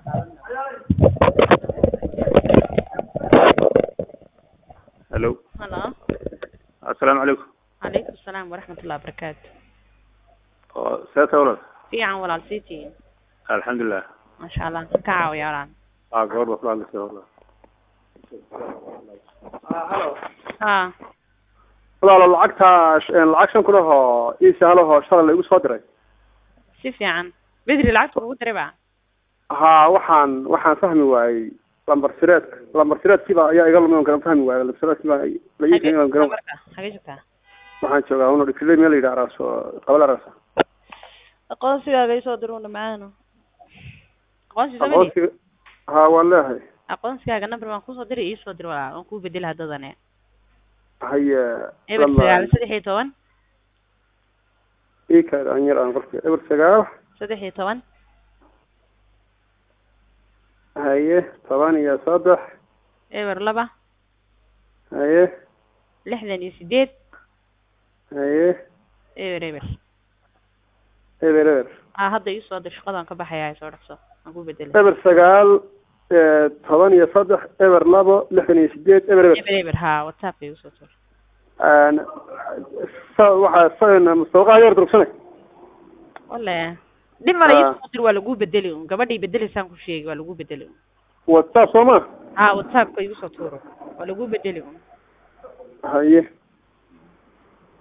الو هلا. السلام عليكم. عليكم السلام ورحمة الله وبركاته. سيادة ولد. في عن ولا سيتي. الحمد لله. ما شاء الله كعو يا ران. قبل بطلع لك والله. ها. والله العكس كله يسأله شر اللي يقول صدري. سيف عن بدري العكس ودربع. ها وحن فهمي واي لمبرسيرات كذا يا يقول ما يمكن فهمي واي لمبرسيرات كذا لا يمكن يقول. حاجتها. waxaan joogaa una dhigtay meel ila raaso qabla raaso aqoonsigaaga ay soo diroona maana aqoonsiga ha wallahi aqoonsigaaga number waan ku soo diray ii soo dir walaa aan ku bedel hadadane haye eber 13 ii ka anyar aan qortay eber 13 haye 13 eber 2 haye 68 haye eber hadda ii soo dir shaqadan ka baxaya soo dhaqso aan ku bedel eber 13 eber 2 68 eber ha whatsapp ii soo dir waxa sayna mustawqa yar durugsanay wala dhimar ii soo dir waa lagu bedeli gabadhii bedelaysan ku sheegay waa lagu bedeli whatsapp soma whatsapp ka ii soo tuuro waa lagu bedeli haye